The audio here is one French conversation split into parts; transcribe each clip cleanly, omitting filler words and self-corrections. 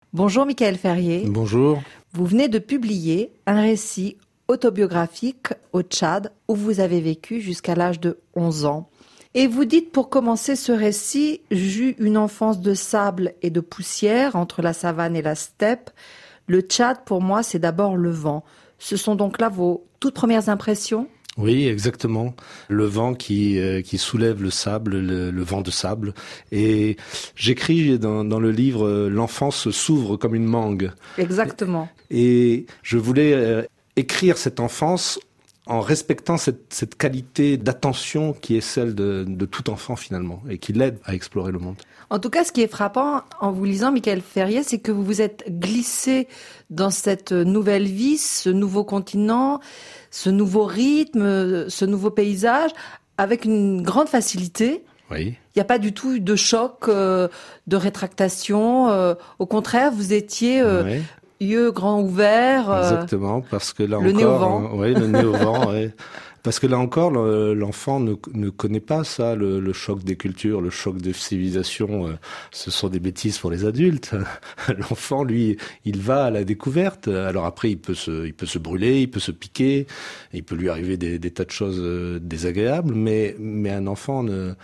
Bonjour Michael Ferrier. Bonjour. Vous venez de publier un récit autobiographique au Tchad où vous avez vécu jusqu'à l'âge de 11 ans. Et vous dites pour commencer ce récit, j'eus une enfance de sable et de poussière entre la savane et la steppe. Le Tchad pour moi c'est d'abord le vent. Ce sont donc là vos toutes premières impressions ? Oui, exactement. Le vent qui soulève le sable, le vent de sable. Et j'écris dans le livre « L'enfance s'ouvre comme une mangue ». Exactement. Et je voulais écrire cette enfance en respectant cette qualité d'attention qui est celle de tout enfant finalement, et qui l'aide à explorer le monde. En tout cas, ce qui est frappant en vous lisant, Michael Ferrier, c'est que vous vous êtes glissé dans cette nouvelle vie, ce nouveau continent, ce nouveau rythme, ce nouveau paysage, avec une grande facilité. Oui. Il n'y a pas du tout eu de choc, de rétractation. Au contraire, vous étiez Oui. yeux grands ouverts. Exactement, parce que là le encore, nez au vent. Le nez au vent. Ouais. Parce que là encore, l'enfant ne connaît pas ça, le choc des cultures, le choc des civilisations. Ce sont des bêtises pour les adultes. L'enfant, lui, il va à la découverte. Alors après, il peut se brûler, il peut se piquer, il peut lui arriver des tas de choses désagréables. Mais un enfant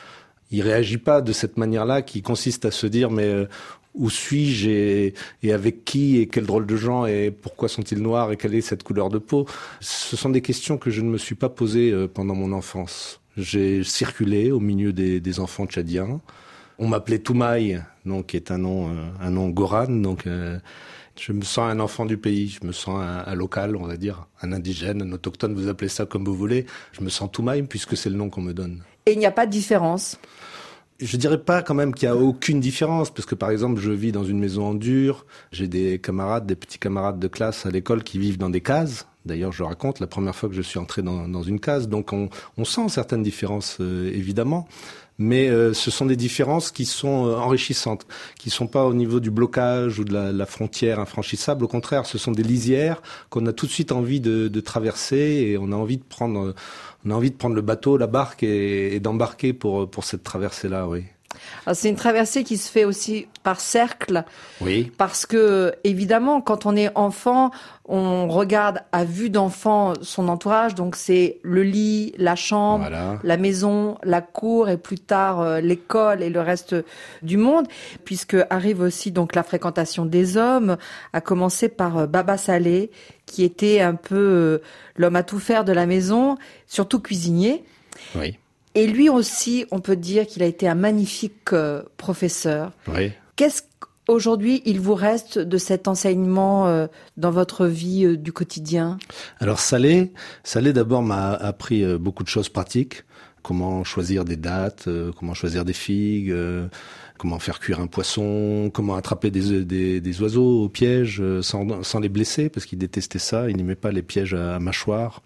il réagit pas de cette manière-là, qui consiste à se dire où suis-je et avec qui et quel drôle de gens et pourquoi sont-ils noirs et quelle est cette couleur de peau. Ce sont des questions que je ne me suis pas posées pendant mon enfance. J'ai circulé au milieu des enfants tchadiens. On m'appelait Toumaï, donc qui est un nom goran, donc je me sens un enfant du pays, je me sens un local, on va dire, un indigène, un autochtone, vous appelez ça comme vous voulez. Je me sens Toumaï puisque c'est le nom qu'on me donne. Et il n'y a pas de différence ? Je dirais pas quand même qu'il y a aucune différence, parce que par exemple, je vis dans une maison en dur, j'ai des petits camarades de classe à l'école qui vivent dans des cases. D'ailleurs, je raconte la première fois que je suis entré dans une case, donc on sent certaines différences, évidemment. Mais ce sont des différences qui sont enrichissantes, qui sont pas au niveau du blocage ou de la frontière infranchissable. Au contraire, ce sont des lisières qu'on a tout de suite envie de traverser, et on a envie de prendre le bateau, la barque et d'embarquer pour cette traversée-là, oui. Alors, c'est une traversée qui se fait aussi par cercle. Oui. Parce que, évidemment, quand on est enfant, on regarde à vue d'enfant son entourage. Donc, c'est le lit, la chambre, Voilà. la maison, la cour et plus tard l'école et le reste du monde. Puisque arrive aussi donc la fréquentation des hommes, à commencer par Baba Salé, qui était un peu l'homme à tout faire de la maison, surtout cuisinier. Oui. Et lui aussi, on peut dire qu'il a été un magnifique professeur. Oui. Qu'est-ce qu'aujourd'hui il vous reste de cet enseignement dans votre vie du quotidien ? Alors Salé d'abord m'a appris beaucoup de choses pratiques. Comment choisir des dattes, comment choisir des figues, comment faire cuire un poisson, comment attraper des oiseaux au piège sans les blesser, parce qu'il détestait ça, il n'aimait pas les pièges à mâchoire.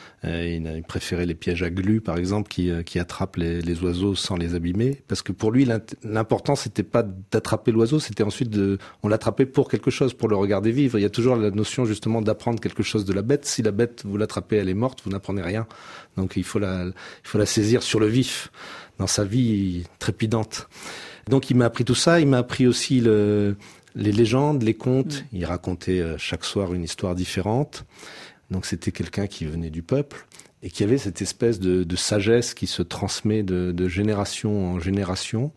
Il préférait les pièges à glu, par exemple, qui attrapent les oiseaux sans les abîmer. Parce que pour lui, l'important, c'était pas d'attraper l'oiseau, c'était ensuite on l'attrapait pour quelque chose, pour le regarder vivre. Il y a toujours la notion, justement, d'apprendre quelque chose de la bête. Si la bête, vous l'attrapez, elle est morte, vous n'apprenez rien. Donc, il faut la saisir sur le vif, dans sa vie trépidante. Donc, il m'a appris tout ça. Il m'a appris aussi les légendes, les contes. Il racontait chaque soir une histoire différente. Donc c'était quelqu'un qui venait du peuple et qui avait cette espèce de sagesse qui se transmet de génération en génération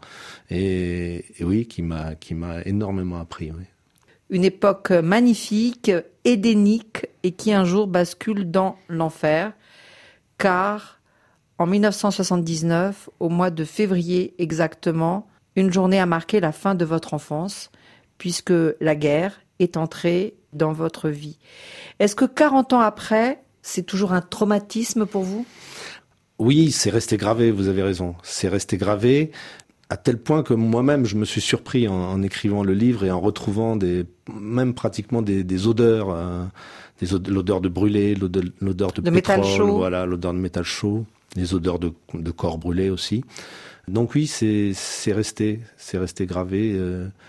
et oui, qui m'a énormément appris. Oui. Une époque magnifique, édénique et qui un jour bascule dans l'enfer, car en 1979, au mois de février exactement, une journée a marqué la fin de votre enfance, puisque la guerre est entrée dans votre vie. Est-ce que 40 ans après, c'est toujours un traumatisme pour vous ? Oui, c'est resté gravé, vous avez raison. C'est resté gravé à tel point que moi-même, je me suis surpris en écrivant le livre et en retrouvant même pratiquement des odeurs, l'odeur de brûlé, l'odeur de pétrole, métal chaud. Voilà, l'odeur de métal chaud, les odeurs de corps brûlés aussi. Donc oui, c'est resté gravé.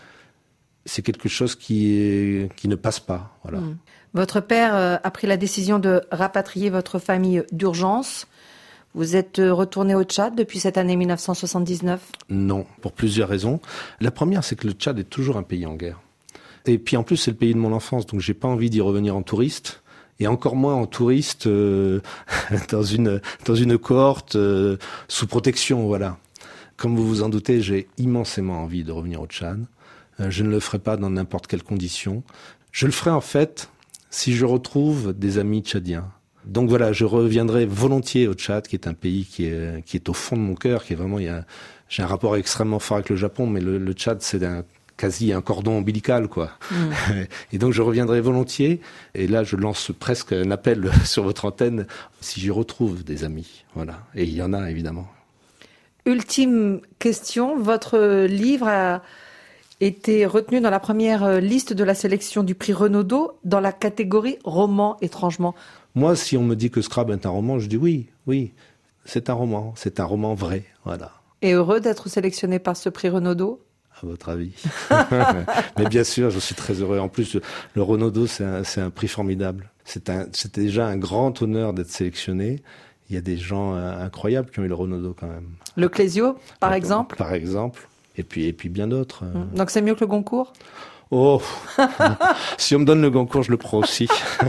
C'est quelque chose qui ne passe pas. Voilà. Votre père a pris la décision de rapatrier votre famille d'urgence. Vous êtes retourné au Tchad depuis cette année 1979 ? Non, pour plusieurs raisons. La première, c'est que le Tchad est toujours un pays en guerre. Et puis en plus, c'est le pays de mon enfance, donc j'ai pas envie d'y revenir en touriste. Et encore moins en touriste dans une cohorte sous protection, voilà. Comme vous vous en doutez, j'ai immensément envie de revenir au Tchad. Je ne le ferai pas dans n'importe quelle condition. Je le ferai en fait si je retrouve des amis tchadiens. Donc voilà, je reviendrai volontiers au Tchad, qui est un pays qui est au fond de mon cœur, qui est vraiment, j'ai un rapport extrêmement fort avec le Japon, mais le Tchad, c'est quasi un cordon ombilical, quoi. Et donc je reviendrai volontiers. Et là, je lance presque un appel sur votre antenne si j'y retrouve des amis. Voilà. Et il y en a, évidemment. Ultime question, votre livre a été retenu dans la première liste de la sélection du prix Renaudot dans la catégorie roman, étrangement. Moi, si on me dit que Scrabble est un roman, je dis oui, c'est un roman vrai, voilà. Et heureux d'être sélectionné par ce prix Renaudot ? À votre avis. Mais bien sûr, je suis très heureux. En plus, le Renaudot, c'est un prix formidable. C'est déjà un grand honneur d'être sélectionné. Il y a des gens incroyables qui ont eu le Renaudot quand même. Le Clésio, par exemple ? Par exemple. Et puis bien d'autres. Donc c'est mieux que le Goncourt ? Oh, si on me donne le Goncourt, je le prends aussi.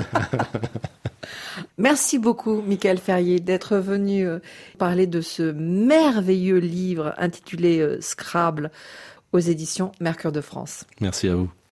Merci beaucoup, Michael Ferrier, d'être venu parler de ce merveilleux livre intitulé Scrabble aux éditions Mercure de France. Merci à vous.